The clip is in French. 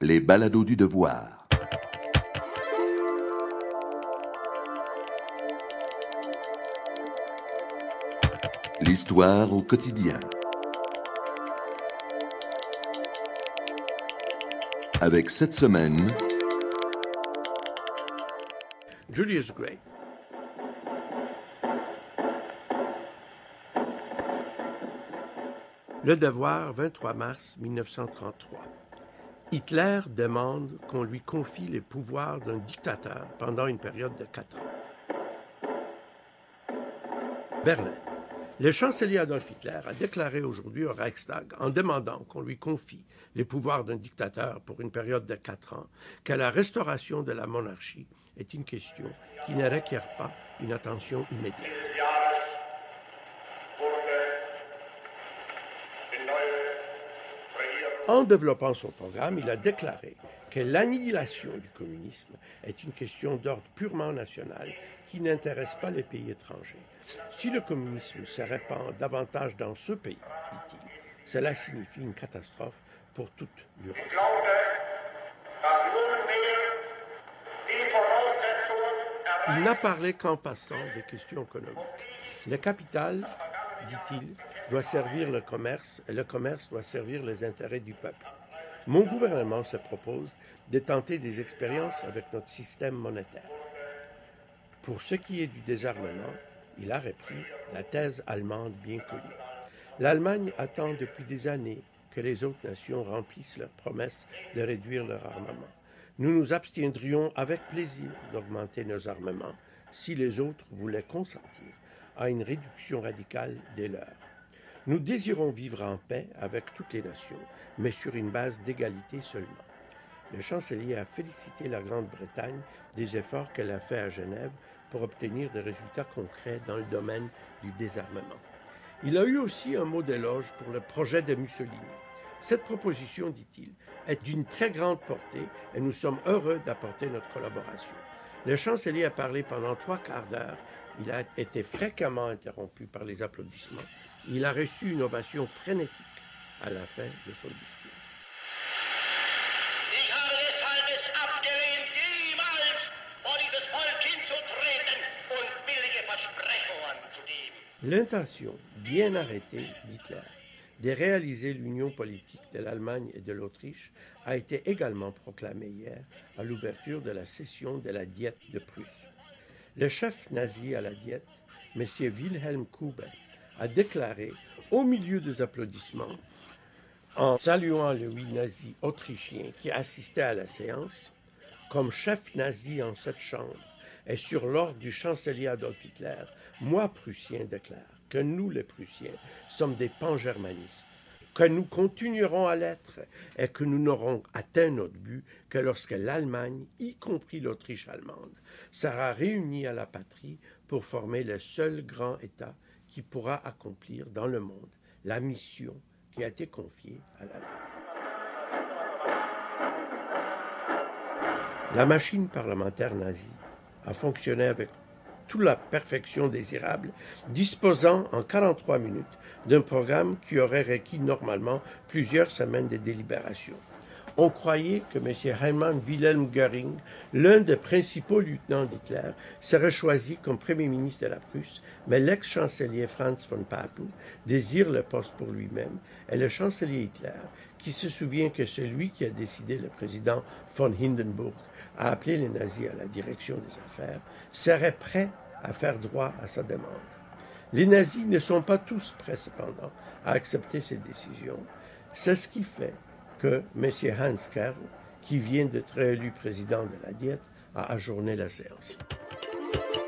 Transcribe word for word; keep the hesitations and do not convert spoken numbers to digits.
Les balados du devoir. L'histoire au quotidien. Avec cette semaine... Julius Gray. Le Devoir, vingt-trois mars mille neuf cent trente-trois. Hitler demande qu'on lui confie les pouvoirs d'un dictateur pendant une période de quatre ans. Berlin. Le chancelier Adolf Hitler a déclaré aujourd'hui au Reichstag, en demandant qu'on lui confie les pouvoirs d'un dictateur pour une période de quatre ans, que la restauration de la monarchie est une question qui ne requiert pas une attention immédiate. En développant son programme, il a déclaré que l'annihilation du communisme est une question d'ordre purement national qui n'intéresse pas les pays étrangers. Si le communisme se répand davantage dans ce pays, dit-il, cela signifie une catastrophe pour toute l'Europe. Il n'a parlé qu'en passant des questions économiques. Le capital, dit-il, doit servir le commerce et le commerce doit servir les intérêts du peuple. Mon gouvernement se propose de tenter des expériences avec notre système monétaire. Pour ce qui est du désarmement, il a repris la thèse allemande bien connue. L'Allemagne attend depuis des années que les autres nations remplissent leurs promesses de réduire leur armement. Nous nous abstiendrions avec plaisir d'augmenter nos armements si les autres voulaient consentir à une réduction radicale des leurs. Nous désirons vivre en paix avec toutes les nations, mais sur une base d'égalité seulement. Le chancelier a félicité la Grande-Bretagne des efforts qu'elle a faits à Genève pour obtenir des résultats concrets dans le domaine du désarmement. Il a eu aussi un mot d'éloge pour le projet de Mussolini. Cette proposition, dit-il, est d'une très grande portée et nous sommes heureux d'apporter notre collaboration. Le chancelier a parlé pendant trois quarts d'heure. Il a été fréquemment interrompu par les applaudissements. Il a reçu une ovation frénétique à la fin de son discours. L'intention, bien arrêtée d'Hitler, de réaliser l'union politique de l'Allemagne et de l'Autriche a été également proclamée hier à l'ouverture de la session de la Diète de Prusse. Le chef nazi à la Diète, M. Wilhelm Kube, a déclaré, au milieu des applaudissements, en saluant le oui nazi autrichien qui assistait à la séance, comme chef nazi en cette chambre et sur l'ordre du chancelier Adolf Hitler, moi, Prussien, déclare que nous, les Prussiens, sommes des pan-germanistes, que nous continuerons à l'être et que nous n'aurons atteint notre but que lorsque l'Allemagne, y compris l'Autriche allemande, sera réunie à la patrie pour former le seul grand État qui pourra accomplir dans le monde la mission qui a été confiée à l'Allemagne. La machine parlementaire nazie a fonctionné avec toute la perfection désirable, disposant en quarante-trois minutes d'un programme qui aurait requis normalement plusieurs semaines de délibération. On croyait que M. Hermann Wilhelm Göring, l'un des principaux lieutenants d'Hitler, serait choisi comme Premier ministre de la Prusse, mais l'ex-chancelier Franz von Papen désire le poste pour lui-même, et le chancelier Hitler, qui se souvient que celui qui a décidé, le président von Hindenburg, a appelé les nazis à la direction des affaires, serait prêt à faire droit à sa demande. Les nazis ne sont pas tous prêts, cependant, à accepter ces décisions. C'est ce qui fait que M. Hans Kerr, qui vient d'être élu président de la Diète, a ajourné la séance.